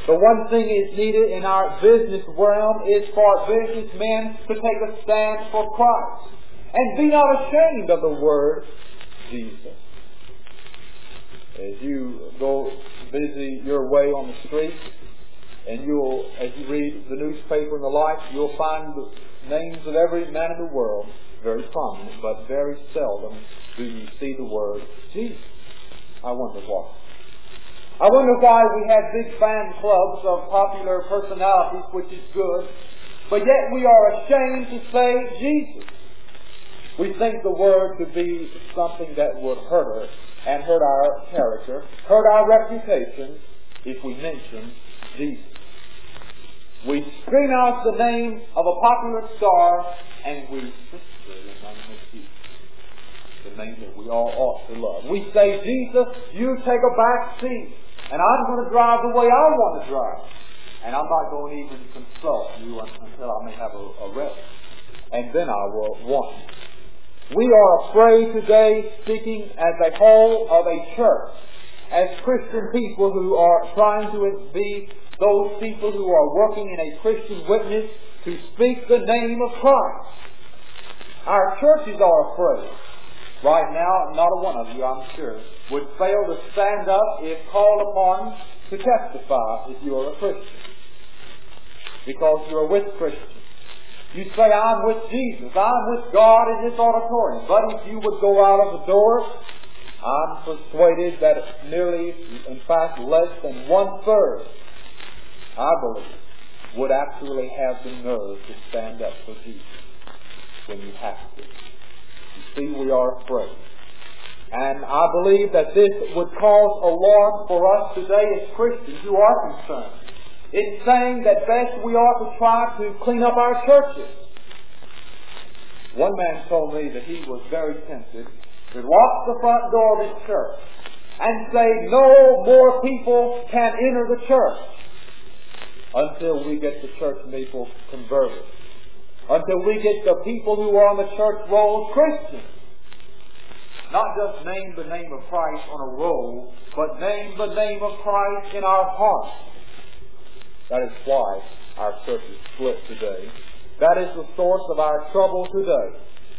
The one thing is needed in our business realm is for businessmen to take a stand for Christ and be not ashamed of the word Jesus. As you go busy your way on the street, and as you read the newspaper and the like, you'll find the names of every man in the world very prominent, but very seldom do you see the word Jesus. I wonder why. I wonder why we have big fan clubs of popular personalities, which is good, but yet we are ashamed to say Jesus. We think the word to be something that would hurt us and hurt our character, hurt our reputation if we mention Jesus. We scream out the name of a popular star and we whisper the name of Jesus, the name that we all ought to love. We say, Jesus, you take a back seat, and I'm going to drive the way I want to drive. And I'm not going to even consult you until I may have a rest. And then I will want you. We are afraid today, speaking as a whole of a church, as Christian people who are trying to be those people who are working in a Christian witness, to speak the name of Christ. Our churches are afraid. Right now, not a one of you, I'm sure, would fail to stand up if called upon to testify if you are a Christian. Because you are with Christians. You say, I'm with Jesus. I'm with God in this auditorium. But if you would go out of the door, I'm persuaded that nearly, in fact, less than 1/3, I believe, would actually have the nerve to stand up for Jesus when you have to. You see, we are afraid. And I believe that this would cause alarm for us today as Christians who are concerned. It's saying that best we ought to try to clean up our churches. One man told me that he was very tempted to lock the front door of his church and say, no more people can enter the church until we get the church people converted. Until we get the people who are on the church rolls Christians. Not just name the name of Christ on a roll, but name the name of Christ in our hearts. That is why our church is split today. That is the source of our trouble today.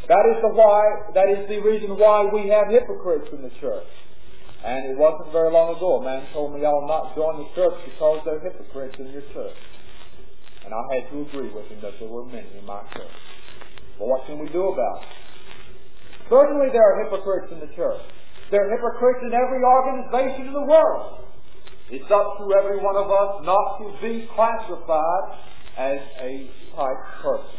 That is the reason why we have hypocrites in the church. And it wasn't very long ago a man told me, I'll not join the church because there are hypocrites in your church. And I had to agree with him that there were many in my church. Well, what can we do about it? Certainly there are hypocrites in the church. There are hypocrites in every organization in the world. It's up to every one of us not to be classified as a type person.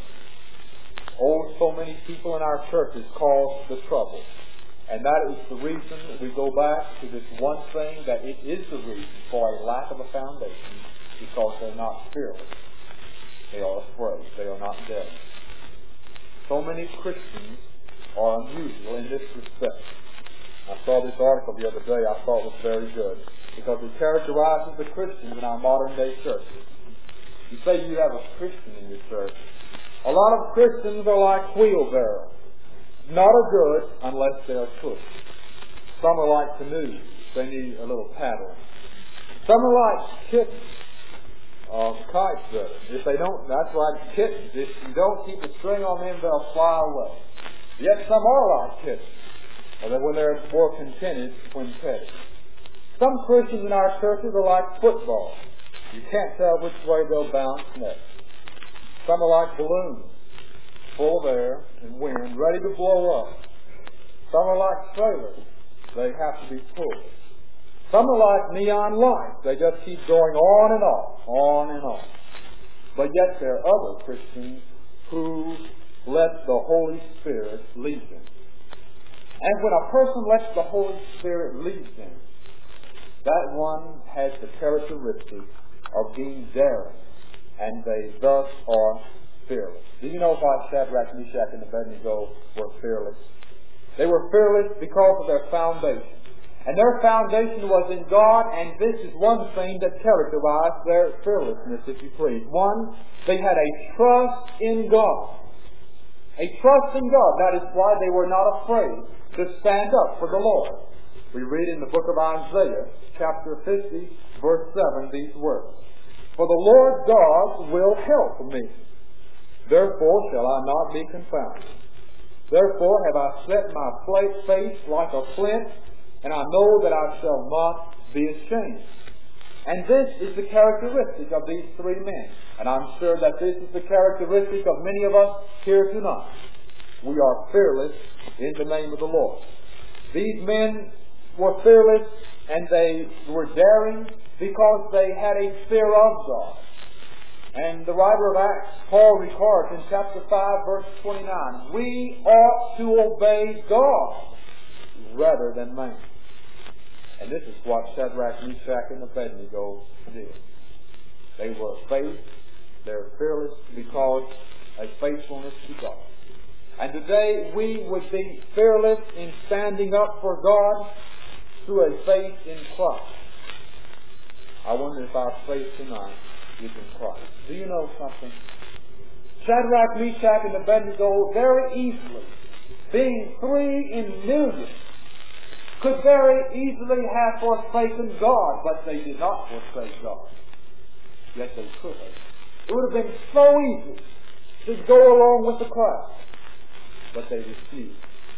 Oh, so many people in our churches cause the trouble. And that is the reason we go back to this one thing, that it is the reason for a lack of a foundation, because they're not fearless. They are afraid. They are not daring. So many Christians are unusual in this respect. I saw this article the other day I thought was very good, because it characterizes the Christians in our modern day churches. You say you have a Christian in your church. A lot of Christians are like wheelbarrows. Not a good unless they're pushed. Some are like canoes. They need a little paddle. Some are like kittens. Kites better. If they don't, that's like kittens. If you don't keep a string on them, they'll fly away. Yet some are like kittens. When they're more contented when petted. Some Christians in our churches are like footballs. You can't tell which way they'll bounce next. Some are like balloons, full of air and wind, ready to blow up. Some are like sailors. They have to be pulled. Some are like neon lights. They just keep going on and on and on. But yet there are other Christians who let the Holy Spirit lead them. And when a person lets the Holy Spirit lead them, that one has the characteristic of being daring, and they thus are fearless. Do you know why Shadrach, Meshach, and Abednego were fearless? They were fearless because of their foundation. And their foundation was in God, and this is one thing that characterized their fearlessness, if you please. One, they had a trust in God. A trust in God. That is why they were not afraid to stand up for the Lord. We read in the book of Isaiah, chapter 50, verse 7, these words, "For the Lord God will help me. Therefore shall I not be confounded. Therefore have I set my face like a flint, and I know that I shall not be ashamed." And this is the characteristic of these three men. And I'm sure that this is the characteristic of many of us here tonight. We are fearless in the name of the Lord. These men were fearless and they were daring because they had a fear of God. And the writer of Acts, Paul, records in chapter 5, verse 29, we ought to obey God rather than man. And this is what Shadrach, Meshach, and Abednego did. They were faith. They're fearless because of faithfulness to God. And today we would be fearless in standing up for God through a faith in Christ. I wonder if our faith tonight is in Christ. Do you know something? Shadrach, Meshach, and Abednego very easily, being 3 in millions, could very easily have forsaken God, but they did not forsake God. Yet they could have. It would have been so easy to go along with the crowd, but they refused.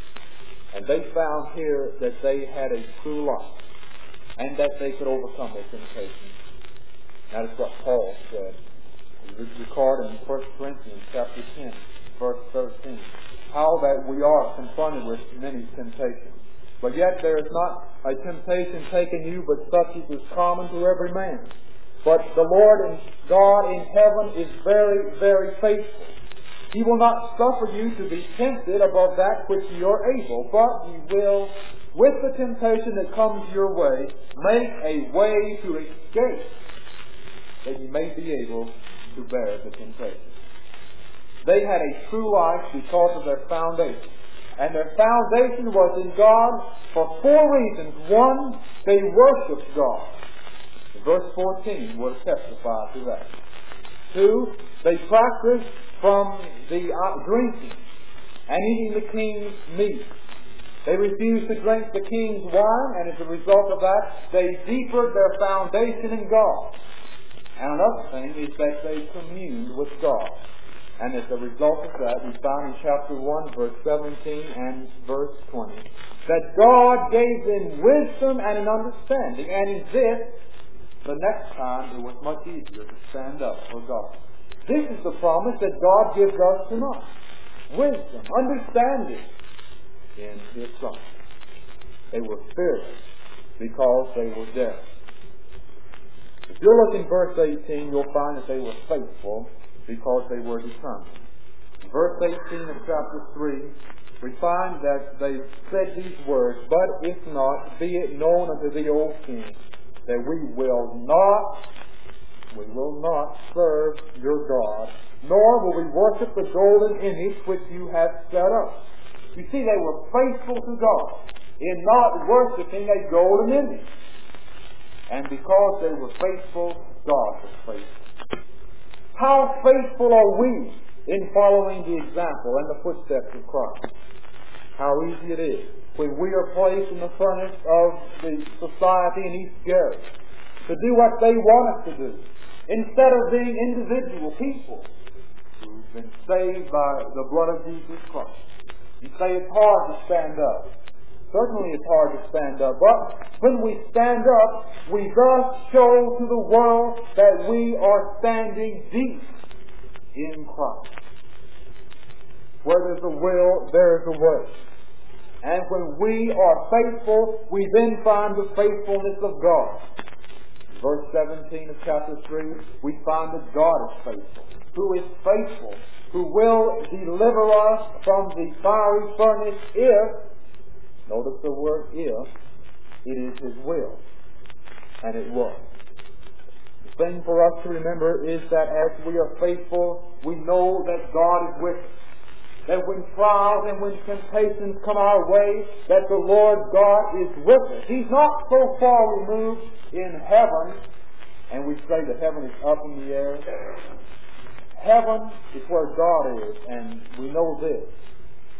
And they found here that they had a true life, and that they could overcome their temptation. That is what Paul said. We record in 1 Corinthians chapter 10, verse 13, how that we are confronted with many temptations. But yet there is not a temptation taken you, but such as is common to every man. But the Lord and God in heaven is very, very faithful. He will not suffer you to be tempted above that which you are able, but He will, with the temptation that comes your way, make a way to escape, that you may be able to bear the temptation. They had a true life because of their foundation. And their foundation was in God for 4 reasons. 1, they worshiped God. Verse 14 will testify to that. 2, they practiced from the drinking and eating the king's meat. They refused to drink the king's wine, and as a result of that, they deepened their foundation in God. And another thing is that they communed with God. And as a result of that, we find in chapter 1, verse 17 and verse 20, that God gave them wisdom and an understanding. And in this, the next time, it was much easier to stand up for God. This is the promise that God gives us tonight. Wisdom, understanding in His Son. They were fearless because they were dead. If you look in verse 18, you'll find that they were faithful because they were determined. In verse 18 of chapter 3, we find that they said these words, "But if not, be it known unto thee, O king, that we will not serve your God, nor will we worship the golden image which you have set up." You see, they were faithful to God in not worshiping a golden image. And because they were faithful, God was faithful. How faithful are we in following the example and the footsteps of Christ? How easy it is when we are placed in the furnace of the society in East Gary to do what they want us to do, instead of being individual people who've been saved by the blood of Jesus Christ. You say it's hard to stand up. Certainly it's hard to stand up, but when we stand up, we thus show to the world that we are standing deep in Christ. Where there's a will, there is a way. And when we are faithful, we then find the faithfulness of God. In verse 17 of chapter 3, we find that God is faithful. Who is faithful? Who will deliver us from the fiery furnace if, notice the word if, it is His will. And it was. The thing for us to remember is that as we are faithful, we know that God is with us. That when trials and when temptations come our way, that the Lord God is with us. He's not so far removed in heaven, and we say that heaven is up in the air. Heaven is where God is, and we know this,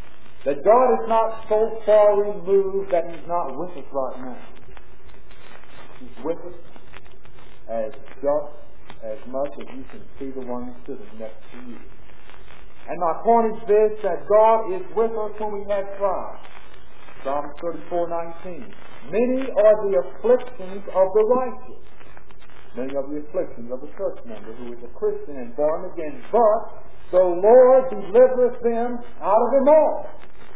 that God is not so far removed that He's not with us right now. He's with us as just as much as you can see the one sitting next to you. And my point is this, that God is with us when we have trials. Psalm 34:19. Many are the afflictions of the righteous. Many are the afflictions of a church member who is a Christian and born again. But the Lord delivereth them out of them all.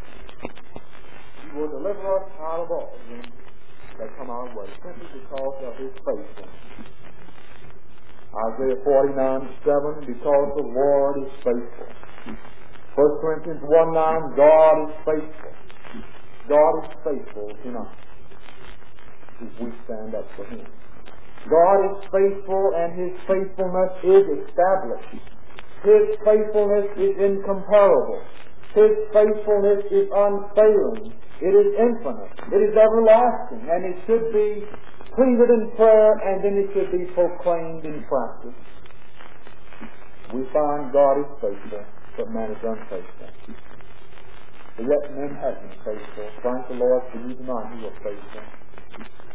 He will deliver us out of all when they come our way, simply because of His faithfulness. Isaiah 49:7, because the Lord is faithful. 1 Corinthians 1:9, God is faithful. God is faithful tonight if we stand up for Him. God is faithful, and His faithfulness is established. His faithfulness is incomparable. His faithfulness is unfailing. It is infinite. It is everlasting, and it should be pleaded in prayer, and then it should be proclaimed in practice. We find God is faithful, but man is unfaithful. But yet men have been faithful. Thank the Lord for you tonight who are faithful.